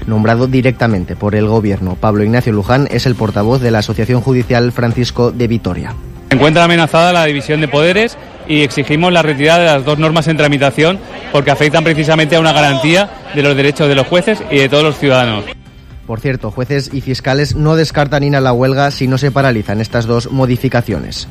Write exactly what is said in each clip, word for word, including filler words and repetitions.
nombrado directamente por el Gobierno. Pablo Ignacio Luján es el portavoz de la Asociación Judicial Francisco de Vitoria. Se encuentra amenazada la división de poderes y exigimos la retirada de las dos normas en tramitación porque afectan precisamente a una garantía de los derechos de los jueces y de todos los ciudadanos. Por cierto, jueces y fiscales no descartan ir a la huelga si no se paralizan estas dos modificaciones.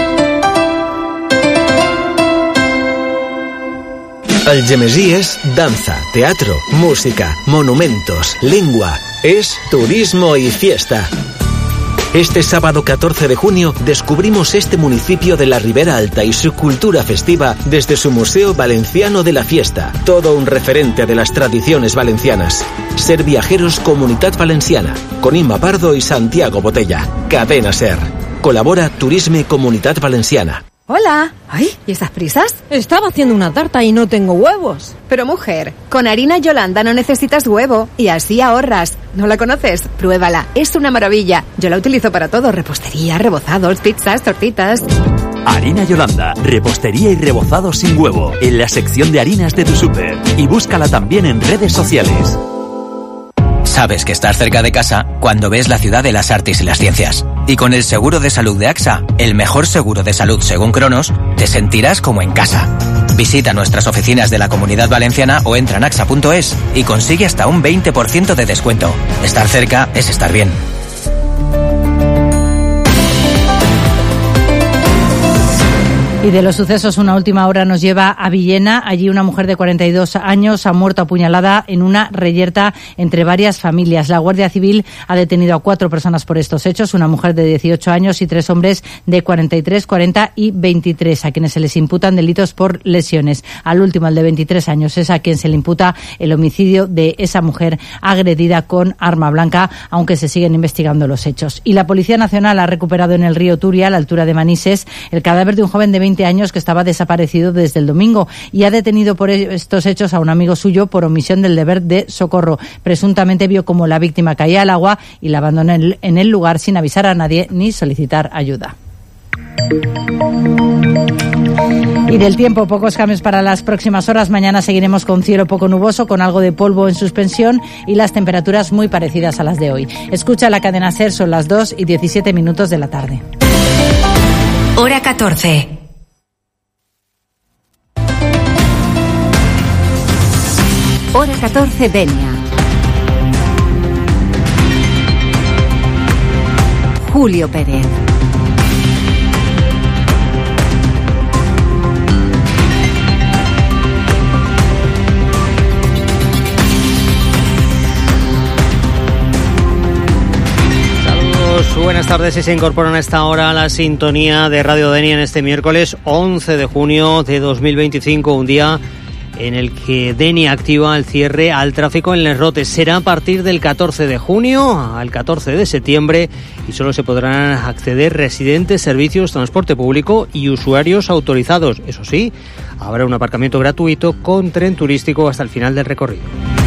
Algemesí es danza, teatro, música, monumentos, lengua, es turismo y fiesta. Este sábado catorce de junio descubrimos este municipio de la Ribera Alta y su cultura festiva desde su Museo Valenciano de la Fiesta, todo un referente de las tradiciones valencianas. Ser Viajeros Comunitat Valenciana, con Inma Pardo y Santiago Botella. Cadena Ser. Colabora Turisme Comunitat Valenciana. Hola. Ay, ¿y estas prisas? Estaba haciendo una tarta y no tengo huevos. Pero mujer, con harina Yolanda no necesitas huevo y así ahorras. ¿No la conoces? Pruébala, es una maravilla. Yo la utilizo para todo, repostería, rebozados, pizzas, tortitas. Harina Yolanda, repostería y rebozados sin huevo, en la sección de harinas de tu súper. Y búscala también en redes sociales. Sabes que estás cerca de casa cuando ves la ciudad de las artes y las ciencias. Y con el seguro de salud de AXA, el mejor seguro de salud según Cronos, te sentirás como en casa. Visita nuestras oficinas de la Comunidad Valenciana o entra en axa punto es y consigue hasta un veinte por ciento de descuento. Estar cerca es estar bien. Y de los sucesos, una última hora nos lleva a Villena. Allí una mujer de cuarenta y dos años ha muerto apuñalada en una reyerta entre varias familias. La Guardia Civil ha detenido a cuatro personas por estos hechos, una mujer de dieciocho años y tres hombres de cuarenta y tres, cuarenta y veintitrés, a quienes se les imputan delitos por lesiones. Al último, el de veintitrés años, es a quien se le imputa el homicidio de esa mujer agredida con arma blanca, aunque se siguen investigando los hechos. Y la Policía Nacional ha recuperado en el río Turia, a la altura de Manises, el cadáver de un joven de veinte años que estaba desaparecido desde el domingo y ha detenido por estos hechos a un amigo suyo por omisión del deber de socorro. Presuntamente vio como la víctima caía al agua y la abandonó en el lugar sin avisar a nadie ni solicitar ayuda. Y del tiempo, pocos cambios para las próximas horas. Mañana seguiremos con cielo poco nuboso, con algo de polvo en suspensión y las temperaturas muy parecidas a las de hoy. Escucha la cadena SER, son las dos y diecisiete minutos de la tarde. Hora catorce. Hora catorce, Denia. Julio Pérez. Saludos, buenas tardes y se incorporan a esta hora a la sintonía de Radio Denia en este miércoles once de junio de dos mil veinticinco, un día en el que Denia activa el cierre al tráfico en Les Rotes. Será a partir del catorce de junio al catorce de septiembre y solo se podrán acceder residentes, servicios, transporte público y usuarios autorizados. Eso sí, habrá un aparcamiento gratuito con tren turístico hasta el final del recorrido.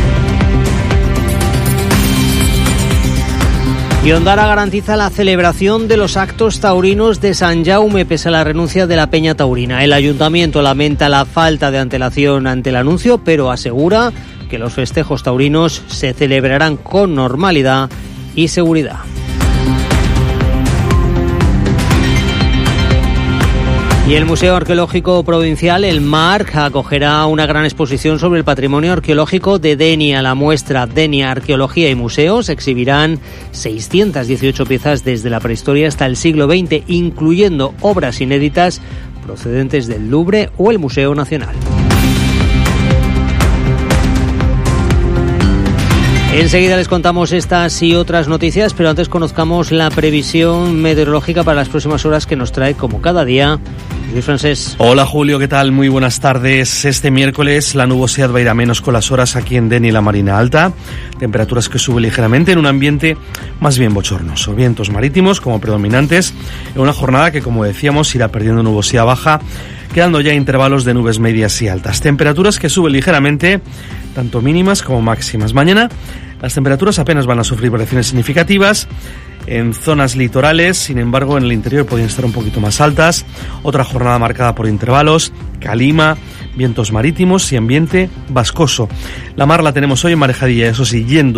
Y Ondara garantiza la celebración de los actos taurinos de Sant Jaume pese a la renuncia de la Peña Taurina. El ayuntamiento lamenta la falta de antelación ante el anuncio, pero asegura que los festejos taurinos se celebrarán con normalidad y seguridad. Y el Museo Arqueológico Provincial, el MARC, acogerá una gran exposición sobre el patrimonio arqueológico de Denia. La muestra Denia, Arqueología y Museos exhibirán seiscientas dieciocho piezas desde la prehistoria hasta el siglo veinte, incluyendo obras inéditas procedentes del Louvre o el Museo Nacional. Enseguida les contamos estas y otras noticias, pero antes conozcamos la previsión meteorológica para las próximas horas que nos trae, como cada día, Luis Francés. Hola Julio, ¿qué tal? Muy buenas tardes. Este miércoles la nubosidad va a ir a menos con las horas aquí en Denia y la Marina Alta. Temperaturas que suben ligeramente en un ambiente más bien bochornoso. Vientos marítimos como predominantes en una jornada que, como decíamos, irá perdiendo nubosidad baja, quedando ya intervalos de nubes medias y altas. Temperaturas que suben ligeramente, tanto mínimas como máximas. Mañana las temperaturas apenas van a sufrir variaciones significativas. En zonas litorales, sin embargo, en el interior podrían estar un poquito más altas. Otra jornada marcada por intervalos, calima, vientos marítimos y ambiente vascoso. La mar la tenemos hoy en marejadilla, eso sí, yendo